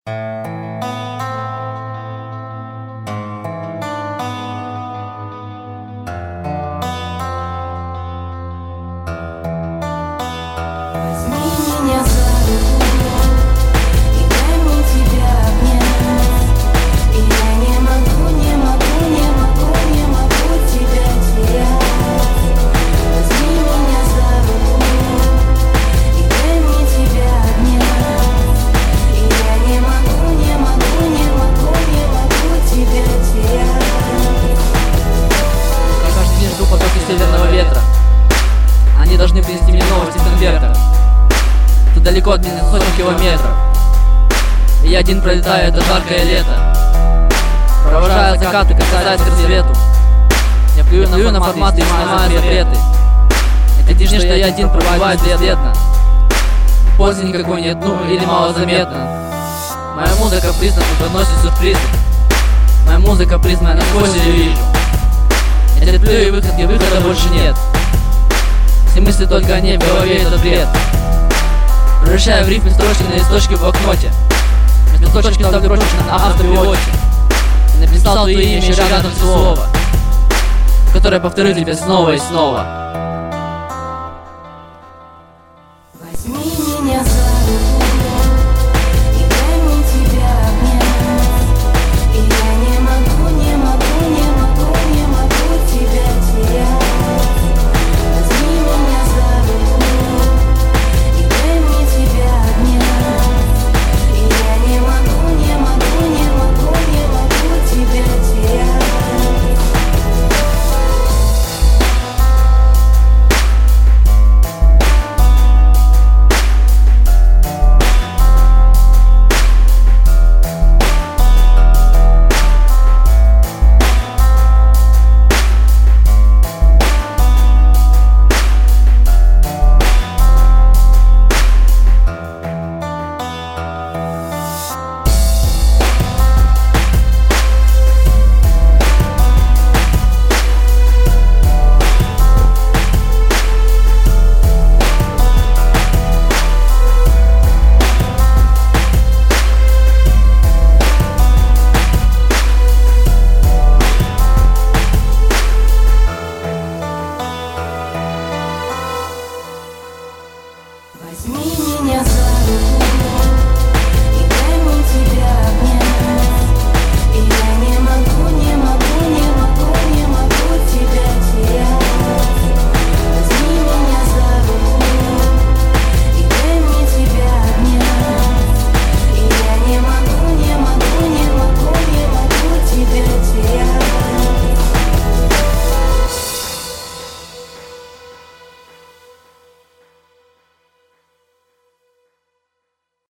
Северного ветра. Они должны принести мне новости в конвертах. Ты далеко от меня сотни километров, и я один пролетаю это жаркое лето. Провожая закаты, касаясь к рассвету. Я плюю на форматы и снимаю запреты. Это лишь, что я один пробиваю бесследно. Пользы никакой нет, ну или малозаметно. Моя музыка капризна, приносит сюрпризы. Моя музыка капризна, я насквозь ее вижу. Я терплю и выхода больше нет. Все мысли только о ней, в голове этот бред. Превращая в рифмы строчки на листочке в блокноте. Вместо строчки ставлю строчки на автопереводе. И написал твое имя еще рядом слово, которое повторю тебе снова и снова.